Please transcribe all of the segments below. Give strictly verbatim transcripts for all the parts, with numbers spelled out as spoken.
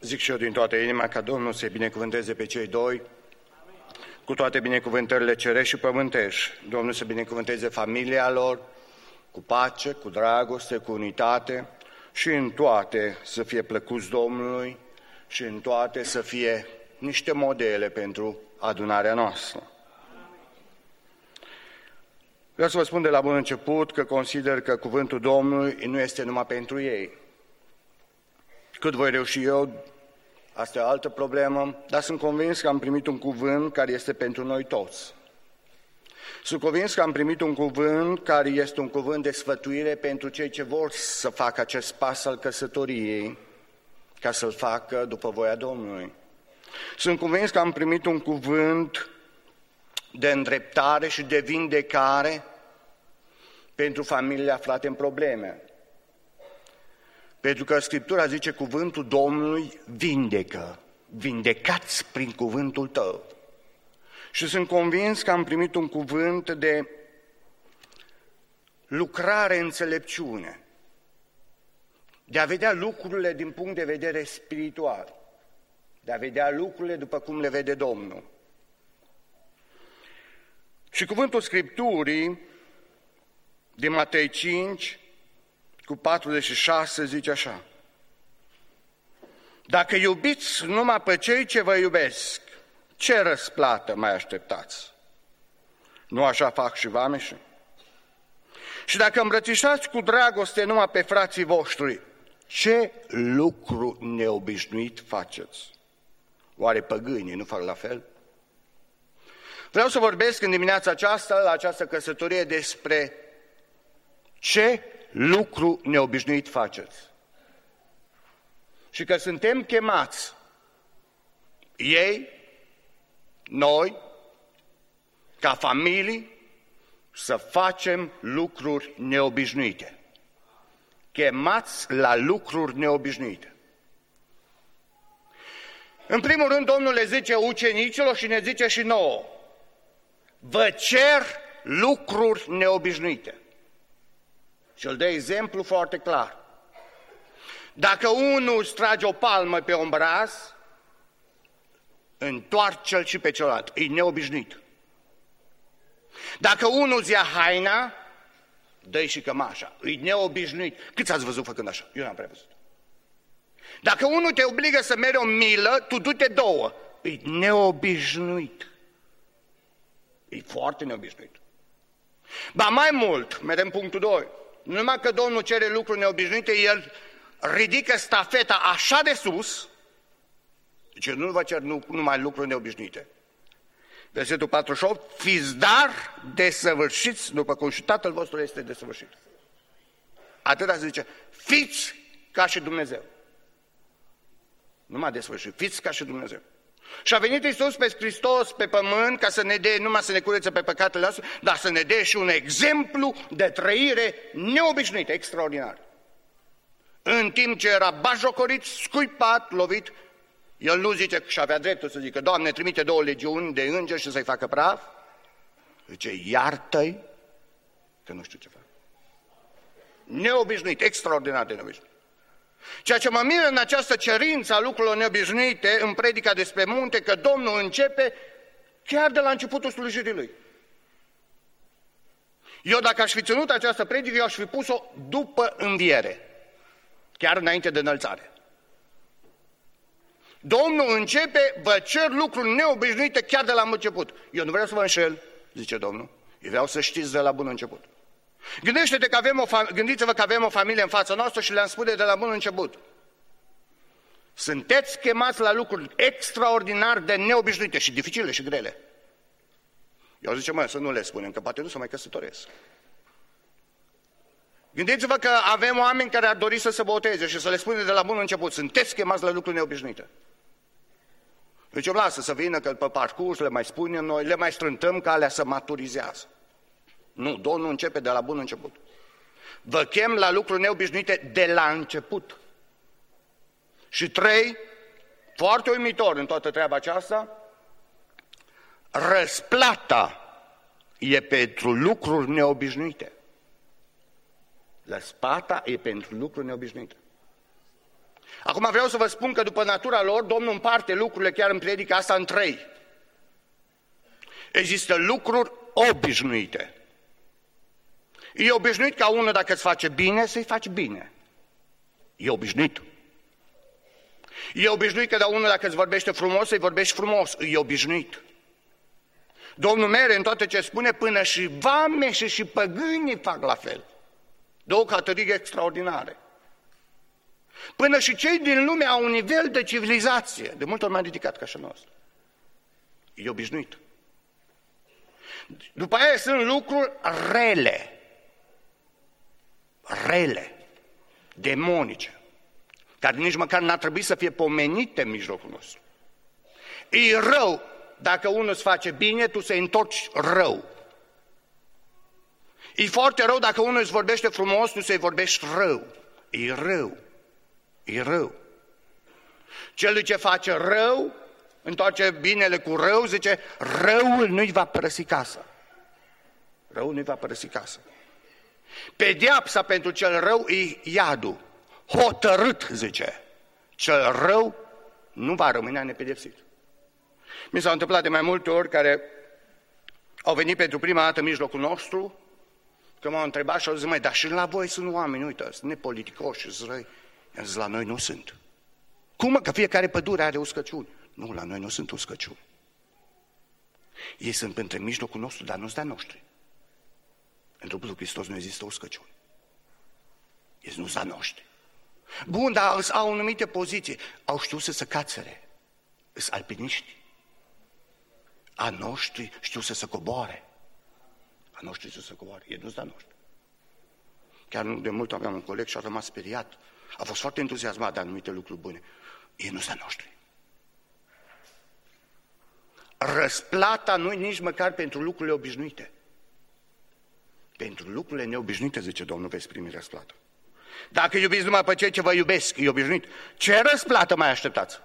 Zic și eu din toată inima ca Domnul să-i binecuvânteze pe cei doi cu toate binecuvântările cerești și pământești. Domnul să binecuvânteze familia lor cu pace, cu dragoste, cu unitate și în toate să fie plăcuți Domnului și în toate să fie niște modele pentru adunarea noastră. Vreau să vă spun de la bun început că consider că cuvântul Domnului nu este numai pentru ei. Cât voi reuși eu, asta e o altă problemă, dar sunt convins că am primit un cuvânt care este pentru noi toți. Sunt convins că am primit un cuvânt care este un cuvânt de sfătuire pentru cei ce vor să facă acest pas al căsătoriei, ca să-l facă după voia Domnului. Sunt convins că am primit un cuvânt de îndreptare și de vindecare pentru familiile aflate în probleme. Pentru că Scriptura zice cuvântul Domnului vindecă, vindecați prin cuvântul tău. Și sunt convins că am primit un cuvânt de lucrare, înțelepciune, de a vedea lucrurile din punct de vedere spiritual, de a vedea lucrurile după cum le vede Domnul. Și cuvântul Scripturii din Matei cinci, cu patruzeci și șase, zice așa: dacă iubiți numai pe cei ce vă iubesc, ce răsplată mai așteptați? Nu așa fac și vameșii? Și dacă îmbrățișați cu dragoste numai pe frații voștri, ce lucru neobișnuit faceți? Oare păgânii nu fac la fel? Vreau să vorbesc în dimineața aceasta, la această căsătorie, despre ce lucru neobișnuit faceți. Și că suntem chemați, ei, noi, ca familii, să facem lucruri neobișnuite. Chemați la lucruri neobișnuite. În primul rând, Domnul le zice ucenicilor și ne zice și nouă: vă cer lucruri neobișnuite. Și îl dă exemplu foarte clar. Dacă unul îți trage o palmă pe obraz, întoarce-l și pe celălalt. E neobișnuit. Dacă unul îți ia haina, dă-i și cămașa. E neobișnuit. Câți ați văzut făcând așa? Eu n-am prea văzut. Dacă unul te obligă să mergi o milă, tu du-te două. E neobișnuit. E foarte neobișnuit. Ba mai mult, mergem punctul doi. Numai că Domnul cere lucruri neobișnuite, El ridică stafeta așa de sus, zice, nu vă cer nu, numai lucruri neobișnuite. Versetul patruzeci și opt, fiți dar desăvârșiți, după cum și Tatăl vostru este desăvârșit. Atâta se zice, fiți ca și Dumnezeu. Numai desăvârșit, fiți ca și Dumnezeu. Și a venit Iisus pe Hristos pe pământ ca să ne dea, numai să ne curețe pe păcatele noastre, dar să ne dea și un exemplu de trăire neobișnuită, extraordinar. În timp ce era bajocorit, scuipat, lovit, el nu zice și avea dreptul să zică, Doamne, trimite două legiuni de îngeri și să-i facă praf. Zice, iartă-i, că nu știu ce fac. Neobișnuit, extraordinar de neobișnuit. Ceea ce mă miră în această cerință a lucrurilor neobișnuite, în predica despre munte, că Domnul începe chiar de la începutul slujirii Lui. Eu dacă aș fi ținut această predică, eu aș fi pus-o după înviere, chiar înainte de înălțare. Domnul începe, vă cer lucruri neobișnuite chiar de la început. Eu nu vreau să vă înșel, zice Domnul, eu vreau să știți de la bun început. Gândește-te că avem o fam- Gândiți-vă că avem o familie în fața noastră și le-am spune de la bun început. Sunteți chemați la lucruri extraordinar de neobișnuite și dificile și grele. Eu zice, mă, să nu le spunem, că poate nu se mai căsătoresc. Gândiți-vă că avem oameni care ar dori să se boteze și să le spune de la bun început, sunteți chemați la lucruri neobișnuite. Deci lasă să vină că pe parcurs le mai spunem noi, le mai strântăm calea să maturizează. Nu, Domnul începe de la bun început. Vă chem la lucruri neobișnuite de la început. Și trei, foarte uimitor în toată treaba aceasta, răsplata e pentru lucruri neobișnuite. Răsplata e pentru lucruri neobișnuite. Acum vreau să vă spun că după natura lor, Domnul împarte lucrurile chiar în predica asta în trei. Există lucruri obișnuite. E obișnuit ca unul, dacă îți face bine, să-i faci bine. E obișnuit. E obișnuit că de unul, dacă îți vorbește frumos, să-i vorbești frumos. E obișnuit. Domnul mere în toate ce spune, până și vame și și păgânii fac la fel. Două categorii extraordinare. Până și cei din lume au un nivel de civilizație, de multe ori mai ridicat ca și nostru. E obișnuit. După aia sunt lucruri rele. Rele. Demonice. Care nici măcar n-ar trebui să fie pomenite în mijlocul nostru. E rău dacă unul îți face bine, tu să-i întorci rău. E foarte rău dacă unul îți vorbește frumos, tu să-i vorbești rău. E rău. E rău. Celui ce face rău, întoarce binele cu rău, zice, răul nu-i va părăsi casa. Răul nu-i va părăsi casa. Pedeapsa pentru cel rău e iadul. Hotărât, zice, cel rău nu va rămâne nepedepsit. Mi s-a întâmplat de mai multe ori care au venit pentru prima dată în mijlocul nostru, că m-au întrebat și au zis, măi, dar și la voi sunt oameni, uite, sunt nepoliticoși, sunt răi. I-am zis, la noi nu sunt. Cum, mă, că fiecare pădure are uscăciuni? Nu, la noi nu sunt uscăciuni. Ei sunt între mijlocul nostru, dar nu-s de-a noștri. În trupul lui Hristos nu există uscăciuni. Ei nu-s de-a noștri. Bun, dar au anumite poziții. Au știut să se cațere. Sunt alpiniști. A noștri știu să se coboare. A noștri să se coboare. Ei nu-s de-a noștri. Chiar de mult aveam un coleg și a rămas speriat. A fost foarte entuziasmat de anumite lucruri bune. Ei nu sunt a noștri. Răsplata nu-i nici măcar pentru lucrurile obișnuite. Pentru lucrurile neobișnuite, zice Domnul, veți primi răsplată. Dacă iubiți numai pe cei ce vă iubesc, e obișnuit. Ce răsplată mai așteptați?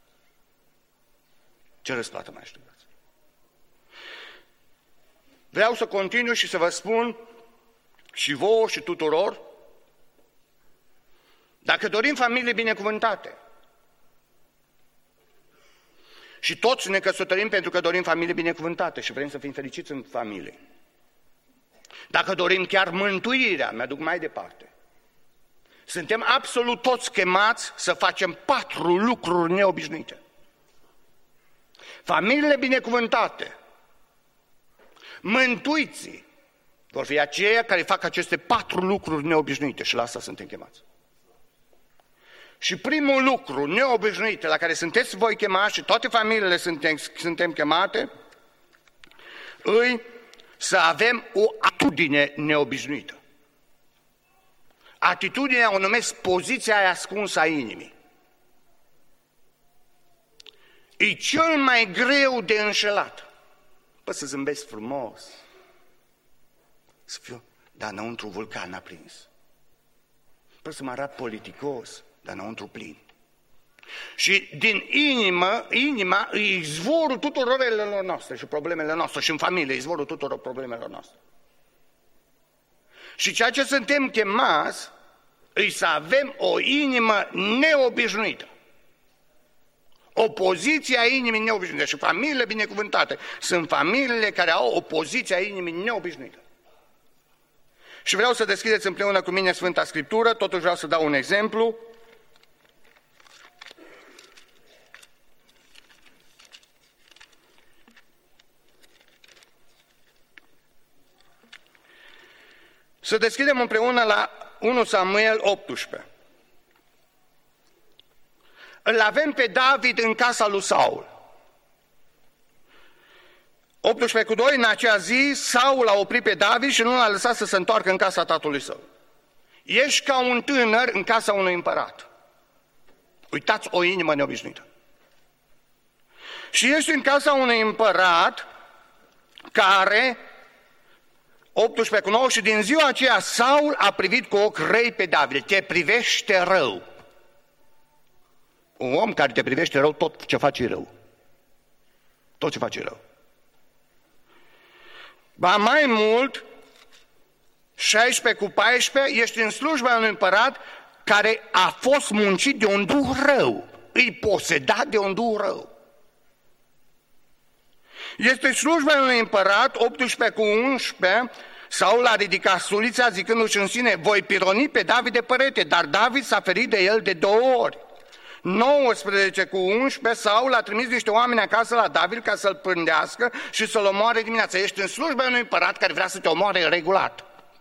Ce răsplată mai așteptați? Vreau să continui și să vă spun și vouă și tuturor, dacă dorim familii binecuvântate, și toți ne căsătorim pentru că dorim familii binecuvântate și vrem să fim fericiți în familie, dacă dorim chiar mântuirea, mi-aduc mai departe, suntem absolut toți chemați să facem patru lucruri neobișnuite. Familiile binecuvântate, mântuiții, vor fi aceia care fac aceste patru lucruri neobișnuite și la asta suntem chemați. Și primul lucru neobișnuit la care sunteți voi chemați și toate familiile suntem, suntem chemate, îi să avem o atitudine neobișnuită. Atitudinea o numesc poziția aia ascunsă a inimii. E cel mai greu de înșelat. Poți să zâmbesc frumos, să fiu, dar înăuntru vulcan aprins. Poți să mă arăt politicos, dar înăuntru plin. Și din inimă, inima e izvorul tuturor relelor noastre și problemele noastre și în familie, izvorul tuturor problemelor noastre. Și ceea ce suntem chemați e să avem o inimă neobișnuită. O poziție a inimii neobișnuite. Și familiile binecuvântate sunt familiile care au o poziție a inimii neobișnuită. Și vreau să deschideți împreună cu mine Sfânta Scriptură, totuși vreau să dau un exemplu. Să deschidem împreună la unu Samuel optsprezece. Îl avem pe David în casa lui Saul. optsprezece cu doi, în acea zi, Saul a oprit pe David și nu l-a lăsat să se întoarcă în casa tatălui său. Ești ca un tânăr în casa unui împărat. Uitați, o inimă neobișnuită. Și ești în casa unui împărat care, optsprezece cu nouă, și din ziua aceea Saul a privit cu ochi răi pe David. Te privește rău. Un om care te privește rău, tot ce face e rău. Tot ce face e rău. Ba mai mult, șaisprezece cu paisprezece, ești în slujba unui împărat care a fost muncit de un duh rău, îi posedat de un duh rău. Este slujba unui împărat, optsprezece cu unsprezece, Saul a ridicat sulița zicându-și în sine, voi pironi pe David de părete, dar David s-a ferit de el de două ori. nouăsprezece cu unsprezece, Saul a trimis niște oameni acasă la David ca să-l pândească și să-l omoare dimineața. Ești în slujba unui împărat care vrea să te omoare regulat.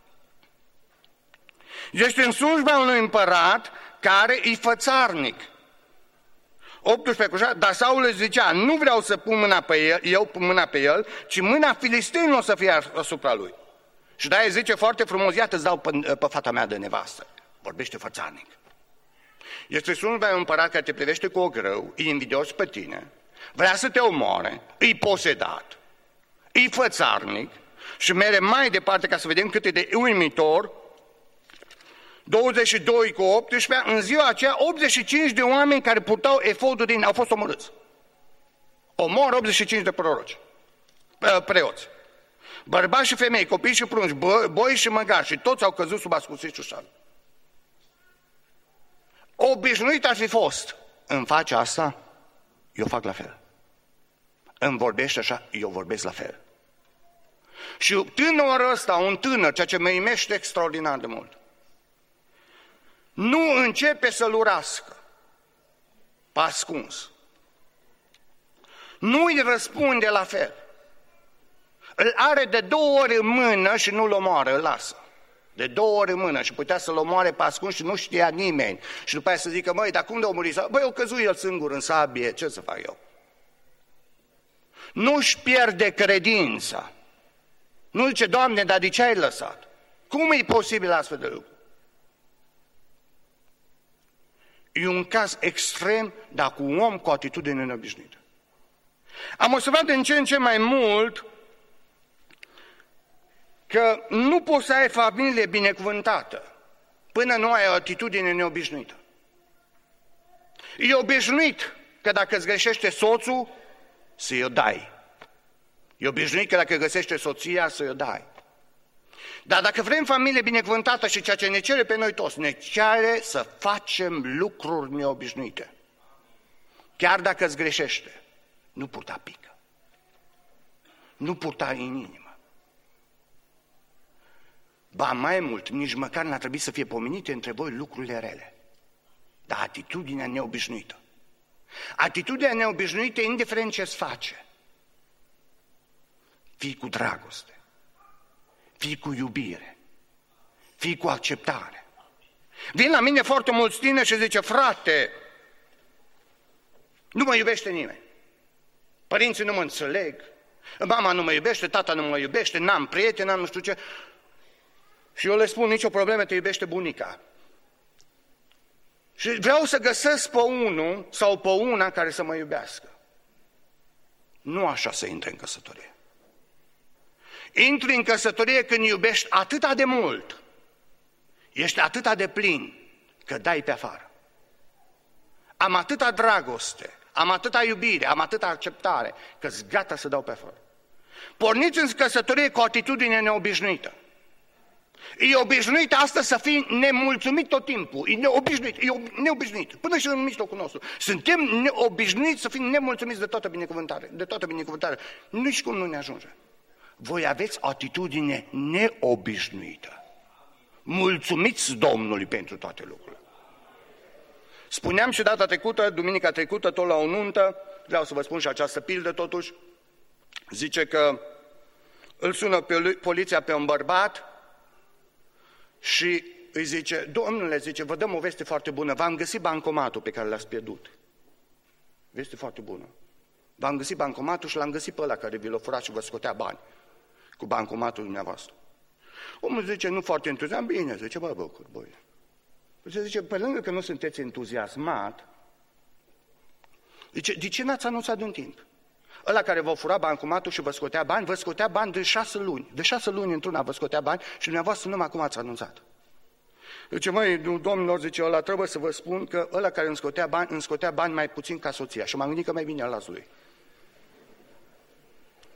Ești în slujba unui împărat care e fățarnic. optsprezece cu șase, dar Saul își zicea, nu vreau să pun mâna pe el, eu pun mâna pe el, ci mâna filistenilor să fie asupra lui. Și de-aia zice foarte frumos, iată îți dau pe, pe fata mea de nevastă. Vorbește fățarnic. Este slujba unui împărat care te privește cu ogrău, e invidios pe tine, vrea să te omoare, e posedat, e fățarnic și mere mai departe ca să vedem cât e de uimitor. douăzeci și doi cu optsprezece, în ziua aceea optzeci și cinci de oameni care purtau efodul din au fost omorâți. Omor optzeci și cinci de proroci, preoți. Bărbați și femei, copii și prunci, boi și măgași, și toți au căzut sub ascuțișul șal. Obișnuit ar fi fost, îmi face asta, eu fac la fel. Îmi vorbește așa, eu vorbesc la fel. Și tânărul ăsta, un tânăr, ceea ce mă imește extraordinar de mult, nu începe să-l urască, pe ascuns. Nu îi răspunde la fel. Îl are de două ori în mână și nu-l omoară, îl lasă. De două ori în mână și putea să-l omoare pe ascuns și nu știa nimeni. Și după aia să zică, măi, dar cum de-o muri? Băi, o căzut el singur în sabie, ce să fac eu? Nu-și pierde credința. Nu zice, Doamne, dar de ce ai lăsat? Cum e posibil astfel de lucru? E un caz extrem, dar cu un om cu atitudine neobișnuită. Am observat din ce în ce mai mult că nu poți să ai familie binecuvântată până nu ai o atitudine neobișnuită. E obișnuit că dacă îți greșește soțul, să-i o dai. E obișnuit că dacă găsește soția, să-i o dai. Dar dacă vrem familie binecuvântată și ceea ce ne cere pe noi toți, ne cere să facem lucruri neobișnuite. Chiar dacă îți greșește, nu purta pică. Nu purta în inimă. Ba mai mult, nici măcar n-ar trebui să fie pomenite între voi lucrurile rele. Dar atitudinea neobișnuită. Atitudinea neobișnuită, indiferent ce-ți face. Fii cu dragoste. Fii cu iubire, fii cu acceptare. Vin la mine foarte mulți tineri și zice, frate, nu mă iubește nimeni. Părinții nu mă înțeleg, mama nu mă iubește, tata nu mă iubește, n-am prieteni, n-am nu știu ce. Și eu le spun, nicio problemă, te iubește bunica. Și vreau să găsesc pe unul sau pe una care să mă iubească. Nu așa să intre în căsătorie. Intri în căsătorie când iubești atâta de mult, ești atâta de plin, că dai pe afară. Am atâta dragoste, am atâta iubire, am atâta acceptare, că-s gata să dau pe afară. Porniți în căsătorie cu o atitudine neobișnuită. E obișnuit astăzi să fii nemulțumit tot timpul, e neobișnuit, e neobișnuit, până și în mijlocul nostru. Suntem neobișnuiți să fim nemulțumiți de toată binecuvântare, de toată binecuvântare. Nici cum nu ne ajunge. Voi aveți o atitudine neobișnuită. Mulțumiți Domnului pentru toate lucrurile. Spuneam și data trecută, duminica trecută, tot la o nuntă, vreau să vă spun și această pildă totuși, zice că îl sună pe poliția pe un bărbat și îi zice, domnule, zice, vă dăm o veste foarte bună, v-am găsit bancomatul pe care l-ați pierdut. Veste foarte bună. V-am găsit bancomatul și l-am găsit pe ăla care vi l-a furat și vă scotea bani cu bancomatul dumneavoastră. Omul zice, nu foarte entuziasmat, bine, zice, bă, bucur, băi. Zice, zice, pe lângă că nu sunteți entuziasmat, zice, de ce n-ați anunțat din timp? Ăla care vă fura bancomatul și vă scotea bani, vă scotea bani de șase luni. De șase luni într-una vă scotea bani și dumneavoastră numai acum ați anunțat. Zice, măi, domnilor, zice, ăla trebuie să vă spun că ăla care îmi scotea bani, îmi scotea bani mai puțin ca soția. Și m-am gândit că mai bine las lui.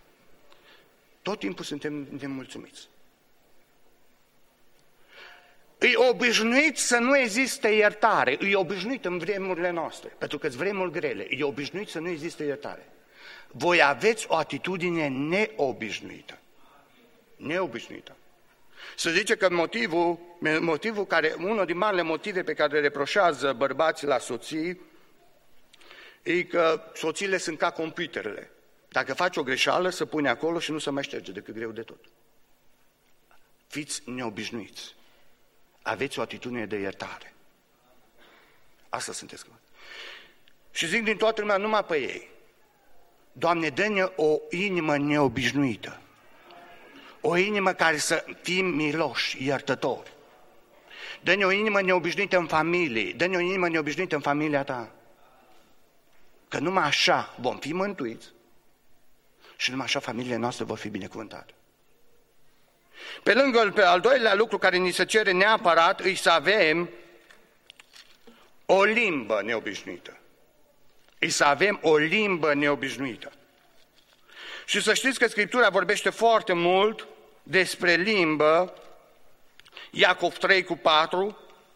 Tot timpul suntem nemulțumiți. E obișnuit să nu existe iertare, e obișnuit în vremurile noastre, pentru că sunt vremuri grele, e obișnuit să nu existe iertare. Voi aveți o atitudine neobișnuită. Neobișnuită. Se zice că motivul, motivul care, unul din marile motive pe care le reproșează bărbații la soții, e că soțiile sunt ca computerele. Dacă faci o greșeală, se pune acolo și nu se mai șterge decât greu de tot. Fiți neobișnuiți. Aveți o atitudine de iertare. Asta sunteți. Și zic din toată lumea, numai pe ei. Doamne, dă-ne o inimă neobișnuită. O inimă care să fim miloși, iertători. Dă-ne o inimă neobișnuită în familie. Dă-ne o inimă neobișnuită în familia ta. Că numai așa vom fi mântuiți și numai așa familiile noastre vor fi binecuvântate. Pe lângă, pe al doilea lucru care ni se cere neapărat, e să avem o limbă neobișnuită. E să avem o limbă neobișnuită. Și să știți că Scriptura vorbește foarte mult despre limbă, Iacov trei cu patru,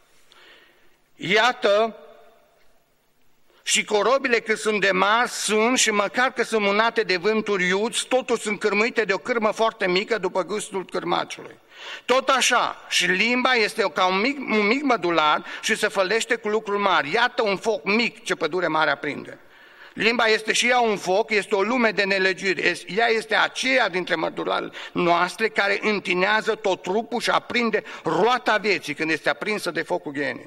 iată, și corobile cât sunt de mari sunt și măcar că sunt mânate de vânturi iuți, totuși sunt cârmuite de o cârmă foarte mică după gustul cârmaciului. Tot așa, și limba este ca un mic, un mic mădular și se fălește cu lucruri mari. Iată un foc mic ce pădure mare aprinde. Limba este și ea un foc, este o lume de nelegiri. Ea este aceea dintre mădularele noastre care întinează tot trupul și aprinde roata vieții când este aprinsă de focul ghenii.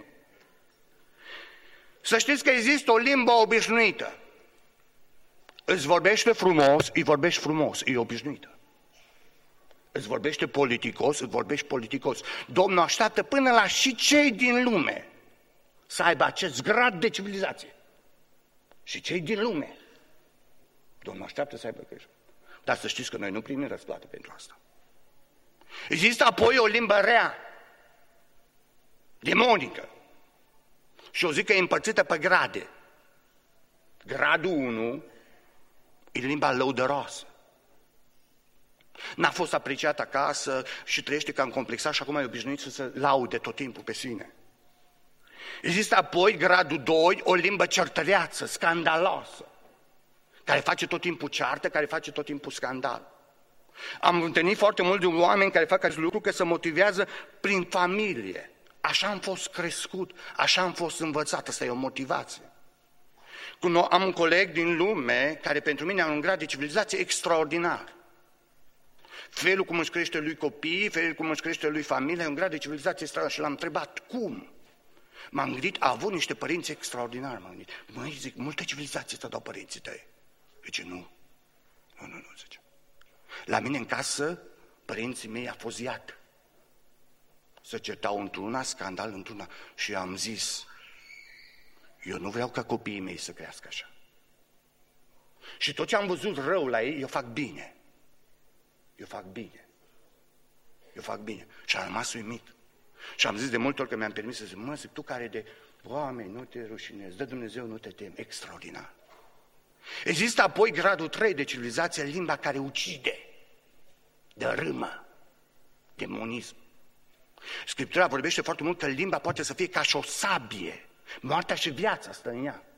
Să știți că există o limbă obișnuită. Îți vorbește frumos, îi vorbești frumos, e obișnuită. Îți vorbește politicos, îți vorbești politicos. Domnul așteaptă până la și cei din lume să aibă acest grad de civilizație. Și cei din lume. Domnul așteaptă să aibă grijă. Dar să știți că noi nu primim răsplată pentru asta. Există apoi o limbă rea, demonică. Și eu zic că e împărțită pe grade. Gradul unu e limba lăudăroasă. N-a fost apreciat acasă și trăiește ca încomplexat și acum e obișnuit să se laude tot timpul pe sine. Există apoi gradul doi, o limbă certăreață, scandaloasă, care face tot timpul ceartă, care face tot timpul scandal. Am întâlnit foarte mulți oameni care fac acest lucru că se motivează prin familie. Așa am fost crescut, așa am fost învățat, asta e o motivație. Am un coleg din lume care pentru mine are un grad de civilizație extraordinar. Felul cum își crește lui copii, felul cum își crește lui familie, e un grad de civilizație extraordinar. Și l-am întrebat, cum? M-am gândit, a avut niște părinți extraordinari, m-am gândit. Măi, zic, multă civilizație ți-a dat părinții tăi. Zice, nu, nu, nu, nu, zice. La mine în casă, părinții mei a fost iad. Se certau într-una, scandal într-una. Și am zis, eu nu vreau ca copiii mei să crească așa. Și tot ce am văzut rău la ei, eu fac bine. Eu fac bine. Eu fac bine. Și am rămas uimit. Și am zis de multe ori că mi-am permis să zic, mă, zic, tu care de oameni nu te rușinezi, dă Dumnezeu, nu te temi, extraordinar. Există apoi gradul trei de civilizație, limba care ucide, de râmă, demonism. Scriptura vorbește foarte mult că limba poate să fie ca și o sabie, moartea și viața stă în ea.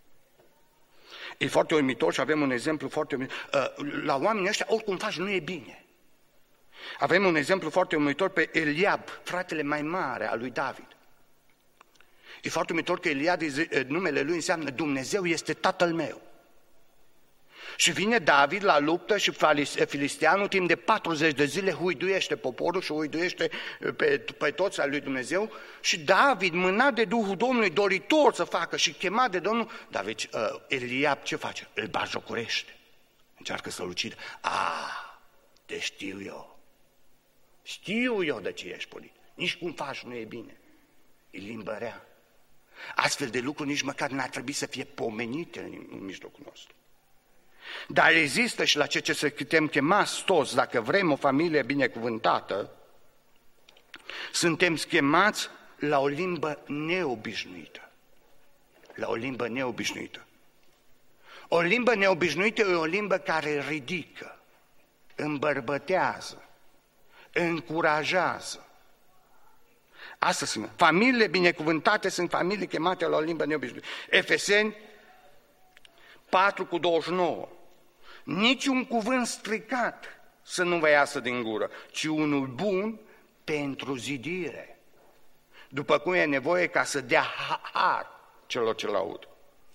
E foarte uimitor și avem un exemplu foarte uimitor. La oamenii ăștia, oricum faci, nu e bine. Avem un exemplu foarte uimitor pe Eliab, fratele mai mare al lui David. E foarte uimitor că Eliab, numele lui înseamnă Dumnezeu este tatăl meu. Și vine David la luptă și filisteanul timp de patruzeci de zile huiduiește poporul și huiduiește pe, pe toți al lui Dumnezeu. Și David, mânat de Duhul Domnului, doritor să facă și chemat de Domnul, David, uh, Eliab ce face? Îl bajocorește. Încearcă să-l ucidă. Ah, te știu eu. Știu eu de ce ești polit. Nici cum faci nu e bine. E limbă rea. Astfel de lucruri nici măcar n-ar trebui să fie pomenite în, în mijlocul nostru. Dar există și la ceea ce se putem chema toți, dacă vrem o familie binecuvântată, suntem chemați la o limbă neobișnuită. La o limbă neobișnuită. O limbă neobișnuită e o limbă care ridică, îmbărbătează, încurajează. Asta sunt. Familiile binecuvântate sunt familii chemate la o limbă neobișnuită. Efeseni patru cu douăzeci și nouă. Niciun cuvânt stricat să nu vă iasă din gură, ci unul bun pentru zidire. După cum e nevoie ca să dea har celor ce-l aud.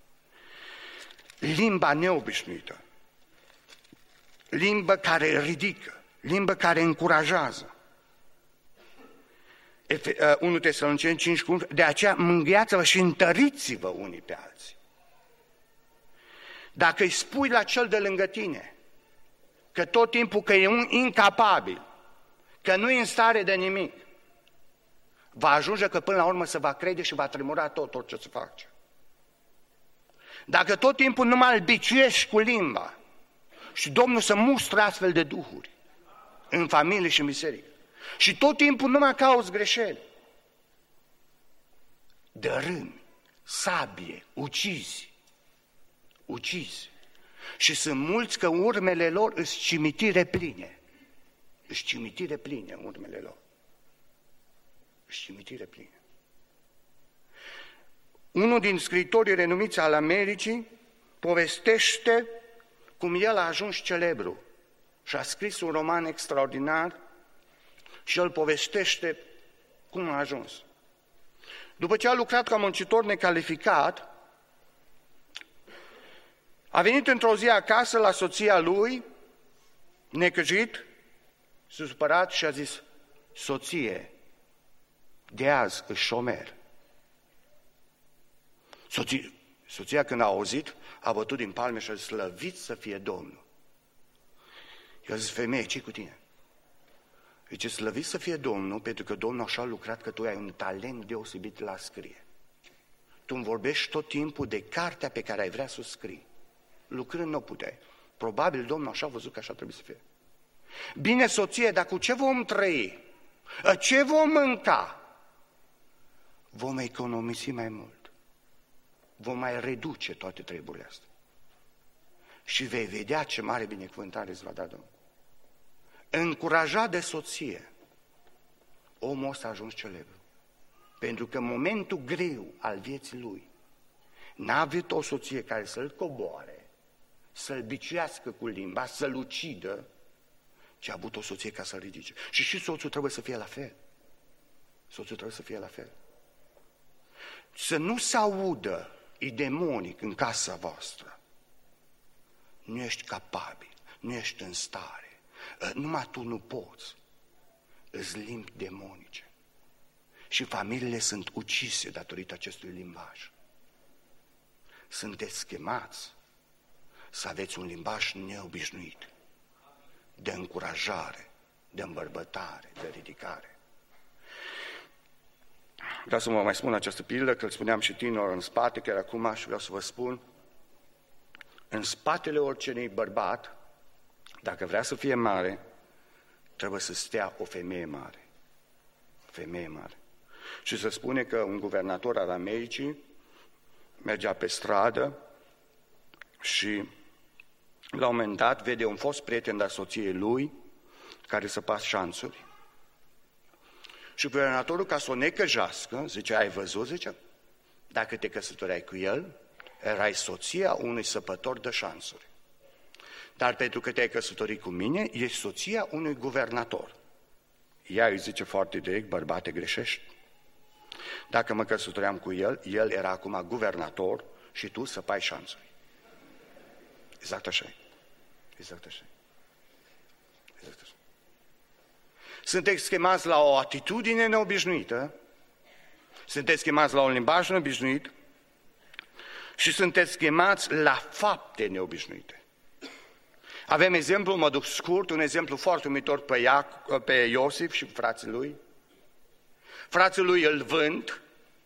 Limba neobișnuită. Limbă care ridică. Limbă care încurajează. unu Tesaloniceni cinci, de aceea mângâiați-vă și întăriți-vă unii pe alții. Dacă îi spui la cel de lângă tine că tot timpul că e un incapabil, că nu e în stare de nimic, va ajunge că până la urmă se va crede și va tremura tot orice se face. Dacă tot timpul numai îl biciuiești cu limba și Domnul să mustră astfel de duhuri în familie și în biserică și tot timpul numai cauți greșeli, dărâmi, sabie, ucizi, ucizi. Și sunt mulți că urmele lor îs cimitire pline. Îs cimitire pline urmele lor. Îs cimitire pline. Unul din scriitorii renumiți al Americii povestește cum el a ajuns celebru și a scris un roman extraordinar și el povestește cum a ajuns. După ce a lucrat ca muncitor necalificat, a venit într-o zi acasă la soția lui, necăjit, s-a supărat și a zis: soție, de azi își șomer. Soția, soția când a auzit, a bătut din palme și a zis: slăvit să fie Domnul. I-a zis: femeie, ce-i cu tine? Zice: slăvit să fie Domnul, pentru că Domnul așa a lucrat că tu ai un talent deosebit la scrie. Tu îmi vorbești tot timpul de cartea pe care ai vrea să o scrii. Lucrând nu puteai. Probabil Domnul așa a văzut că așa trebuie să fie. Bine, soție, dar cu ce vom trăi? Ce vom mânca? Vom economisi mai mult. Vom mai reduce toate treburile astea. Și vei vedea ce mare binecuvântare îți va da Domnul. Încurajat de soție, omul ăsta a ajuns celebru. Pentru că în momentul greu al vieții lui n-a avut o soție care să-l coboare, să-l biciuiască cu limba, să-l ucidă, ci a avut o soție ca să-l ridice. Și și soțul trebuie să fie la fel. Soțul trebuie să fie la fel. Să nu se audă demonic în casa voastră. Nu ești capabil, nu ești în stare, numai tu nu poți. Îți limbi demonice. Și familiile sunt ucise datorită acestui limbaj. Sunteți chemați să aveți un limbaj neobișnuit, de încurajare, de îmbărbătare, de ridicare. Vreau să vă mai spun această pildă, că îl spuneam și tinerilor în spate, chiar acum, și vreau să vă spun, în spatele oricărui bărbat, dacă vrea să fie mare, trebuie să stea o femeie mare. Femeie mare. Și se spune că un guvernator al Americii mergea pe stradă și la un moment dat vede un fost prieten al soției lui care săpa șanțuri. Și guvernatorul, ca să o necăjească, zice: ai văzut, zice, dacă te căsătoreai cu el, erai soția unui săpător de șanțuri. Dar pentru că te-ai căsătorit cu mine, ești soția unui guvernator. Ea îi zice foarte direct: bărbate, greșești. Dacă mă căsătoream cu el, el era acum guvernator și tu săpai șanțuri. Exact așa e. Exact așa e. Exact așa. Sunteți chemați la o atitudine neobișnuită, sunteți chemați la un limbaj neobișnuit și sunteți chemați la fapte neobișnuite. Avem exemplu, mă duc scurt, un exemplu foarte uimitor pe, Iac, pe Iosif și frații lui. Frații lui îl vând,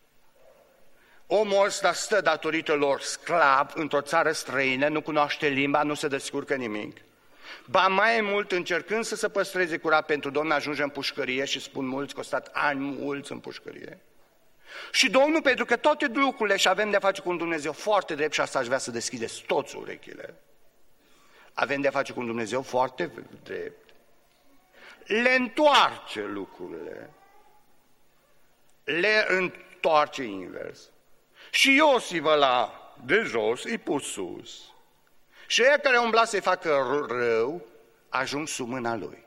omul ăsta stă datorită lor sclav într-o țară străină, nu cunoaște limba, nu se descurcă nimic. Ba mai mult, încercând să se păstreze curat pentru Domnul, ajunge în pușcărie și spun mulți că au stat ani mulți în pușcărie. Și Domnul, pentru că toate lucrurile și avem de-a face cu un Dumnezeu foarte drept, și asta aș vrea să deschideți toți urechile, avem de-a face cu un Dumnezeu foarte drept, le întoarce lucrurile le întoarce invers. Și Iosif ăla de jos îi pus sus. Și ăia care umbla să-i facă rău, ajung sub mâna lui.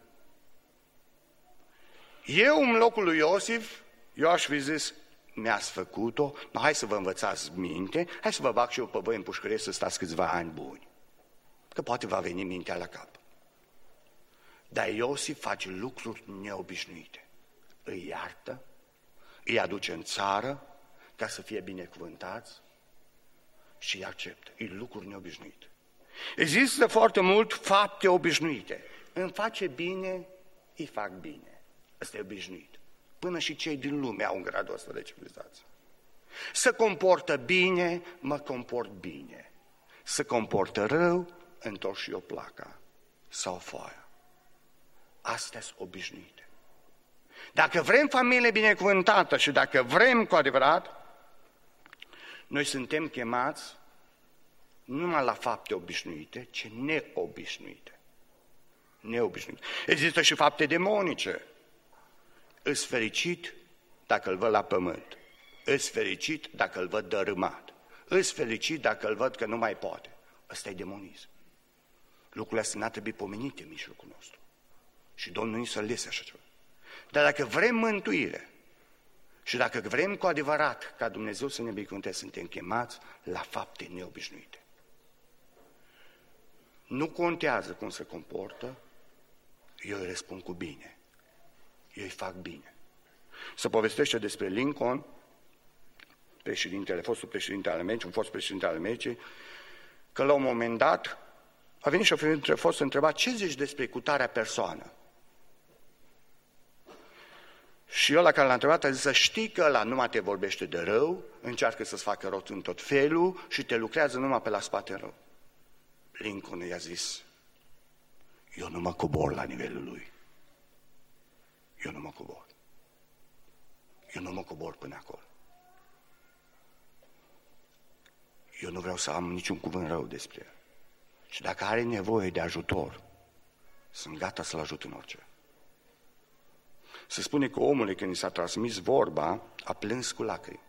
Eu, în locul lui Iosif, eu aș fi zis, mi-ați făcut-o, no, hai să vă învățați minte, hai să vă bag și eu pe voi în pușcărie să stați câțiva ani buni. Că poate va veni mintea la cap. Dar Iosif face lucruri neobișnuite. Îi iartă, îi aduce în țară ca să fie binecuvântați și îi acceptă. E lucruri neobișnuite. Există foarte mult fapte obișnuite. Îmi face bine, îi fac bine. Ăsta e obișnuit. Până și cei din lume au un gradul ăsta de civilizație. Se comportă bine, mă comport bine. Se comportă rău, întorc și eu placa sau foaia. Astea sunt obișnuite. Dacă vrem familie binecuvântată și dacă vrem cu adevărat, noi suntem chemați nu numai la fapte obișnuite, ci neobișnuite. Neobișnuite. Există și fapte demonice. Îs fericit dacă îl văd la pământ. Îs fericit dacă îl văd dărâmat. Îs fericit dacă îl văd că nu mai poate. Ăsta e demonism. Lucrurile astea n-ar trebui pomenite în mijlocul nostru. Și Domnul nu să lese așa ceva. Dar dacă vrem mântuire și dacă vrem cu adevărat ca Dumnezeu să ne binecuvânteze, suntem chemați la fapte neobișnuite. Nu contează cum se comportă, eu îi răspund cu bine. Eu îi fac bine. Se povestește despre Lincoln, președintele, fostul președinte al Americii, un fost președinte al Americii, că la un moment dat a venit și a fost întrebat ce zici despre cutarea persoană. Și ăla care l-a întrebat a zis să știi că ăla numai te vorbește de rău, încearcă să-ți facă rot în tot felul și te lucrează numai pe la spate în rău. Lincoln i-a zis, eu nu mă cobor la nivelul lui. Eu nu mă cobor. Eu nu mă cobor până acolo. Eu nu vreau să am niciun cuvânt rău despre el. Și dacă are nevoie de ajutor, sunt gata să-l ajut în orice. Se spune că omul, când i s-a transmis vorba, a plâns cu lacrimi.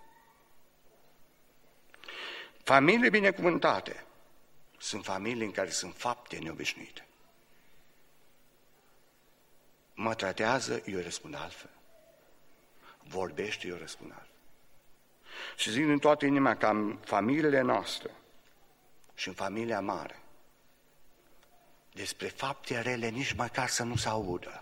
Familii binecuvântate sunt familii în care sunt fapte neobișnuite. Mă tratează, eu răspund altfel. Vorbește, eu răspund altfel. Și zic din toată inima că în familiile noastre și în familia mare, despre fapte rele nici măcar să nu se audă.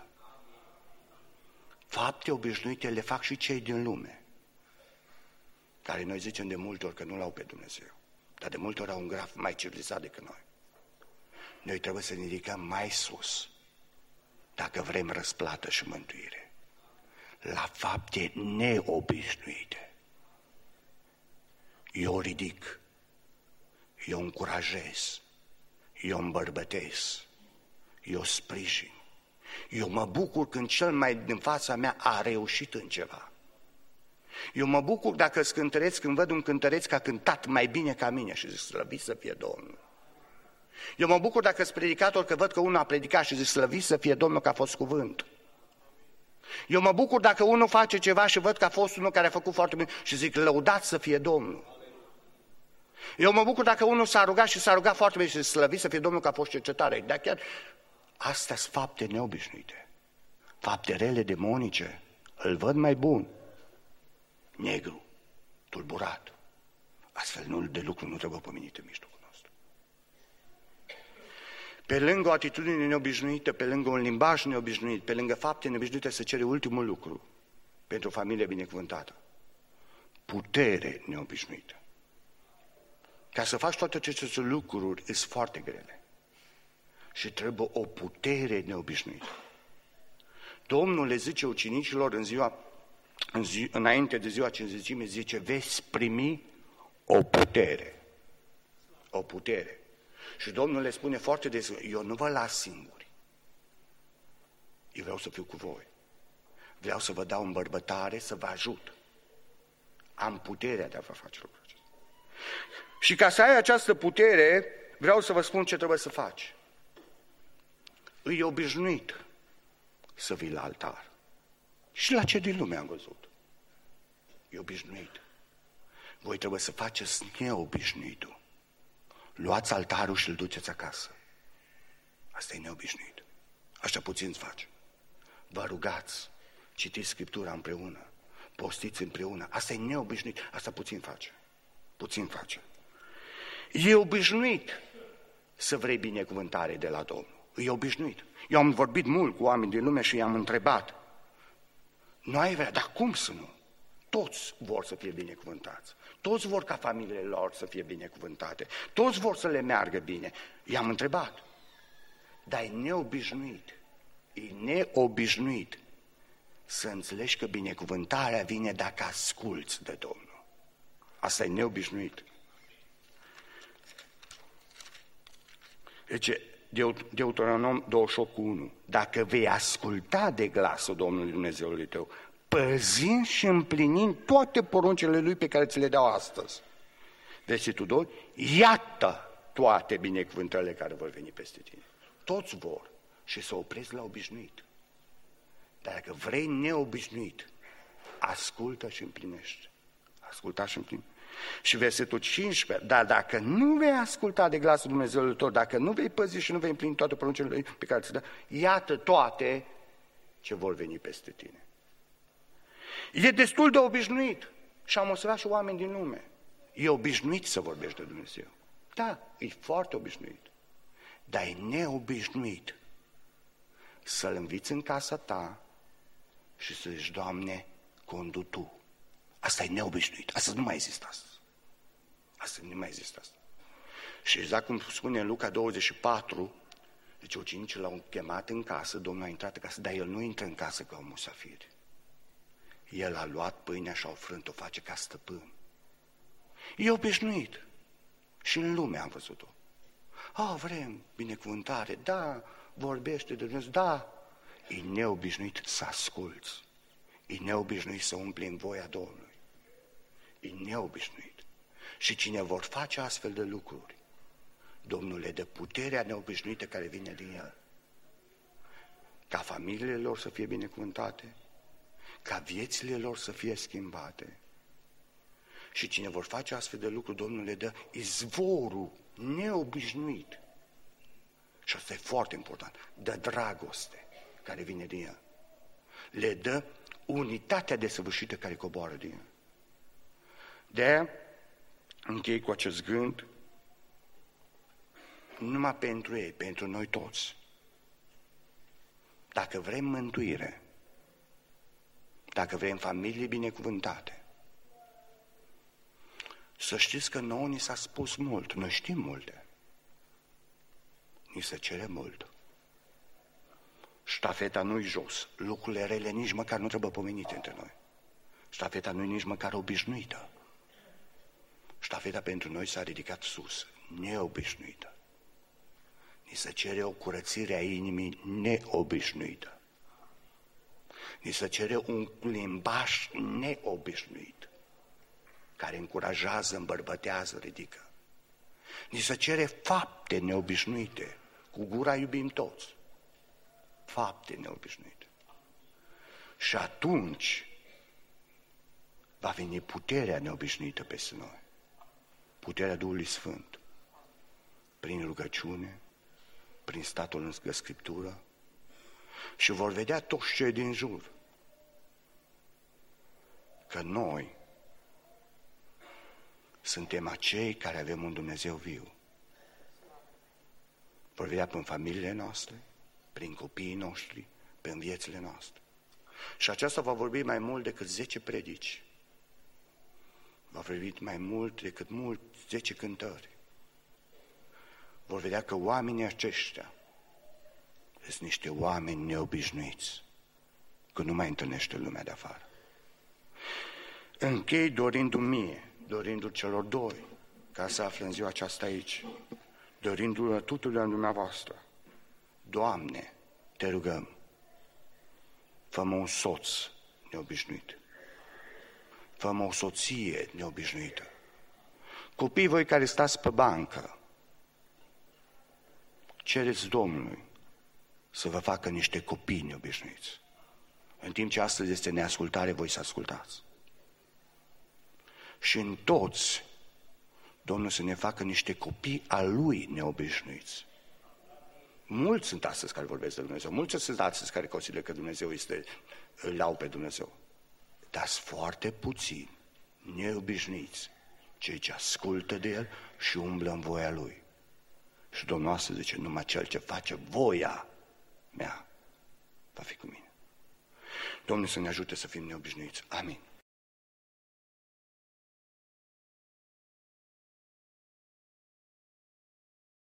Fapte obișnuite le fac și cei din lume, care noi zicem de multe ori că nu l-au pe Dumnezeu, dar de multe ori au un graf mai civilizat decât noi. Noi trebuie să ne ridicăm mai sus, dacă vrem răsplată și mântuire, la fapte neobișnuite. Eu ridic, eu încurajez, eu îmbărbătez, eu sprijin. Eu mă bucur când cel mai din fața mea a reușit în ceva. Eu mă bucur dacă îți cântăreți, când văd un cântăreț că a cântat mai bine ca mine și zic, slăvit să fie Domnul. Eu mă bucur dacă îți predicator că văd că unul a predicat și zic, slăvit să fie Domnul că a fost cuvânt. Eu mă bucur dacă unul face ceva și văd că a fost unul care a făcut foarte bine și zic, lăudat să fie Domnul. Eu mă bucur dacă unul s-a rugat și s-a rugat foarte bine și zic, slăvit să fie Domnul că a fost cercetare. Dar chiar astea sunt fapte neobișnuite, fapte rele, demonice. Îl văd mai bun, negru, tulburat. Astfel nu, de lucru nu trebuie pomenit în mijlocul nostru. Pe lângă o atitudine neobișnuită, pe lângă un limbaj neobișnuit, pe lângă fapte neobișnuite, se cere ultimul lucru pentru o familie binecuvântată. Putere neobișnuită. Ca să faci toate aceste lucruri, sunt foarte grele. Și trebuie o putere neobișnuită. Domnul le zice ucenicilor în ziua, în zi, înainte de ziua cinzecime, zice, veți primi o putere. O putere. Și Domnul le spune foarte des, eu nu vă las singuri. Eu vreau să fiu cu voi. Vreau să vă dau îmbărbătare, să vă ajut. Am puterea de a vă face lucrul acesta. Și ca să ai această putere, vreau să vă spun ce trebuie să faci. Îi obișnuit să vii la altar. Și la ce din lume am văzut. E obișnuit. Voi trebuie să faceți neobișnuitul. Luați altarul și îl duceți acasă. Asta e neobișnuit. Așa puțin îți face. Vă rugați, citiți Scriptura împreună, postiți împreună. Asta e neobișnuit. Asta puțin face. Puțin face. E obișnuit să vrei binecuvântare de la Domnul. E obișnuit. Eu am vorbit mult cu oameni din lume și i-am întrebat. Nu ai vrea, dar cum să nu? Toți vor să fie binecuvântați. Toți vor ca familiile lor să fie binecuvântate. Toți vor să le meargă bine. I-am întrebat. Dar e neobișnuit. E neobișnuit să înțelegi că binecuvântarea vine dacă asculți de Domnul. Asta e neobișnuit. Deci, Deuteronom douăzeci și opt cu unu. Dacă vei asculta de glasul Domnului Dumnezeului tău, păzind și împlinind toate poruncile Lui pe care ți le dau astăzi. Versetul doi. Iată toate binecuvântările care vor veni peste tine. Toți vor și să opresc la obișnuit. Dar dacă vrei neobișnuit, ascultă și împlinește. Asculta și împlinește. Și versetul cincisprezece, dar dacă nu vei asculta de glasul Dumnezeului tău, dacă nu vei păzi și nu vei împlini toate poruncile pe care ți le dă, iată toate ce vor veni peste tine. E destul de obișnuit și am observat și oameni din lume. E obișnuit să vorbești de Dumnezeu. Da, e foarte obișnuit. Dar e neobișnuit să-L înviți în casa ta și să zici, Doamne, condu Tu. Asta e neobișnuit. Asta nu mai există astăzi. Asta nu mai există astăzi. Și exact cum spune în Luca douăzeci și patru, deci ucenicii l-au chemat în casă, Domnul a intrat în casă, dar el nu intră în casă ca un musafir. El a luat pâinea și a frânt-o, face ca stăpân. E obișnuit. Și în lume am văzut-o. Ah, vrem binecuvântare, da, vorbește de Dumnezeu, da. E neobișnuit să asculți. E neobișnuit să umpli în voia Domnului. E neobișnuit. Și cine vor face astfel de lucruri, Domnul le dă puterea neobișnuită care vine din El. Ca familiile lor să fie binecuvântate, ca viețile lor să fie schimbate. Și cine vor face astfel de lucruri, Domnul le dă izvorul neobișnuit. Și asta e foarte important. Dă dragoste care vine din El. Le dă unitatea desăvârșită care coboară din El. De-aia închei cu acest gând, numai pentru ei, pentru noi toți. Dacă vrem mântuire, dacă vrem familii binecuvântate, să știți că nouă ni s-a spus mult, noi știm multe, ni se cere mult. Ștafeta nu-i jos, lucrurile rele nici măcar nu trebuie pomenite între noi. Ștafeta nu-i nici măcar obișnuită. Ștafeta pentru noi s-a ridicat sus, neobișnuită. Ni se cere o curățire a inimii neobișnuită. Ni se cere un limbaj neobișnuit, care încurajează, îmbărbătează, ridică. Ni se cere fapte neobișnuite, cu gura iubim toți. Fapte neobișnuite. Și atunci va veni puterea neobișnuită peste noi. Puterea Duhului Sfânt. Prin rugăciune, prin statul în Scriptură. Și vor vedea toți cei din jur că noi suntem acei care avem un Dumnezeu viu. Vor vedea prin familiile noastre, prin copiii noștri, prin viețile noastre. Și aceasta va vorbi mai mult decât zece predici. Va vorbi mai mult decât mult zece cântări. Vor vedea că oamenii aceștia sunt niște oameni neobișnuiți, că nu mai întâlnește lumea de afară. Închei dorindu-mi mie, dorindu-l celor doi, ca să află în ziua aceasta aici, dorindu-l tuturor dumneavoastră. Doamne, te rugăm, fă-mă un soț neobișnuit, fă-mă o soție neobișnuită. Copiii voi care stați pe bancă, cereți Domnului să vă facă niște copii neobișnuiți. În timp ce astăzi este neascultare, voi să ascultați. și în toți Domnul să ne facă niște copii al Lui neobișnuiți. Mulți sunt astăzi care vorbesc de Dumnezeu, mulți sunt astăzi care consideră că Dumnezeu este, îl lau pe Dumnezeu. Dar sunt foarte puțini neobișnuiți cei ce ascultă de El și umblă în voia Lui. Și Domnul astăzi zice, numai cel ce face voia mea va fi cu mine. Domnul să ne ajute să fim neobișnuiți. Amin.